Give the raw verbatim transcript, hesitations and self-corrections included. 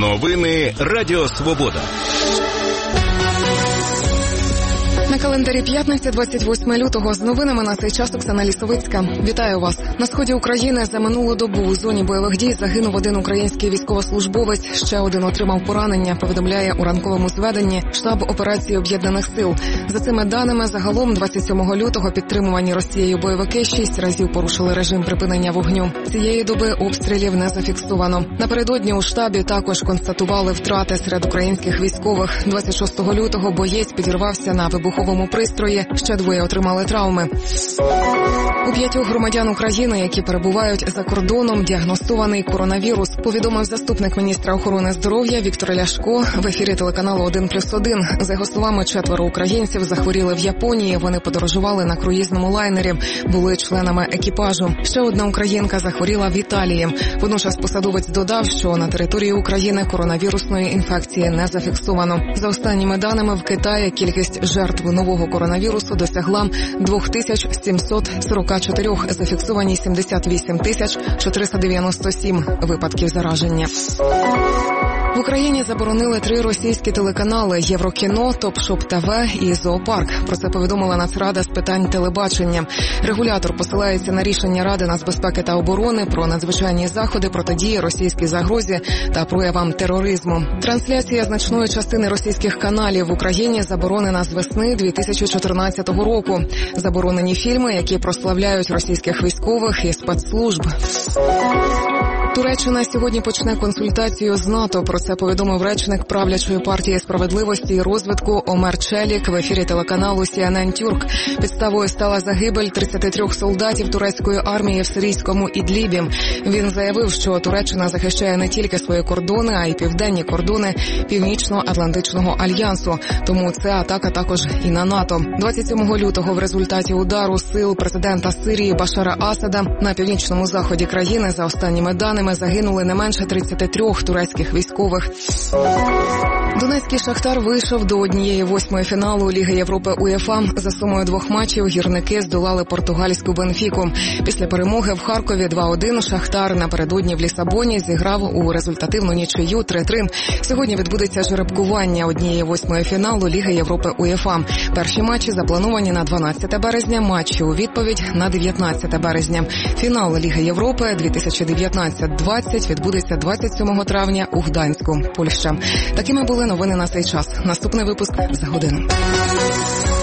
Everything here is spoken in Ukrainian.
Новини Радіо Свобода. На календарі п'ятниця, двадцять восьмого лютого. З новинами на цей час Оксана Лісовицька. Вітаю вас. На сході України за минулу добу у зоні бойових дій загинув один український військовослужбовець, ще один отримав поранення, повідомляє у ранковому зведенні штаб операції Об'єднаних сил. За цими даними, загалом двадцять сьомого лютого підтримувані Росією бойовики шість разів порушили режим припинення вогню. Цієї доби обстрілів не зафіксовано. Напередодні у штабі також констатували втрати серед українських військових. двадцять шостого лютого боєць підірвався на вибуховому пристрої, ще двоє отримали травми. У п'ятьох громадян України, які перебувають за кордоном, діагностований коронавірус, повідомив заступник міністра охорони здоров'я Віктор Ляшко в ефірі телеканалу один плюс один. За його словами, четверо українців захворіли в Японії, вони подорожували на круїзному лайнері, були членами екіпажу. Ще одна українка захворіла в Італії. Водночас посадовець додав, що на території України коронавірусної інфекції не зафіксовано. За останніми даними, в Китаї кількість жертв нового коронавірусу досягла дві тисячі сімсот сорок чотири, зафіксовані сімдесят вісім тисяч чотириста дев'яносто сім випадків зараження. В Україні заборонили три російські телеканали – Єврокіно, Топ-Шоп ТВ і Зоопарк. Про це повідомила Нацрада з питань телебачення. Регулятор посилається на рішення Ради нацбезпеки та оборони про надзвичайні заходи протидії російській загрозі та проявам тероризму. Трансляція значної частини російських каналів в Україні заборонена з весни дві тисячі чотирнадцятого року. Заборонені фільми, які прославляють російських військових і спецслужб. Туреччина сьогодні почне консультацію з НАТО. Про це повідомив речник правлячої партії справедливості і розвитку Омер Челік в ефірі телеканалу Сі Ен Ен Тюрк. Підставою стала загибель тридцяти трьох солдатів турецької армії в сирійському Ідлібі. Він заявив, що Туреччина захищає не тільки свої кордони, а й південні кордони Північно-Атлантичного альянсу. Тому це атака також і на НАТО. двадцять сьомого лютого в результаті удару сил президента Сирії Башара Асада на північному заході країни, за останніми даними, загинули не менше тридцяти трьох турецьких військових. Донецький «Шахтар» вийшов до однієї восьмої фіналу Ліги Європи УЄФА. За сумою двох матчів гірники здолали португальську «Бенфіку». Після перемоги в Харкові два один «Шахтар» напередодні в Лісабоні зіграв у результативну нічию три три. Сьогодні відбудеться жеребкування однієї восьмої фіналу Ліги Європи УЄФА. Перші матчі заплановані на дванадцяте березня, матчі у відповідь на дев'ятнадцяте березня. Фінал Ліги Європи дві тисячі дев'ятнадцять двадцять відбудеться двадцять сьомого травня у Гданську, Польща. Такими були новини на цей час. Наступний випуск за годину.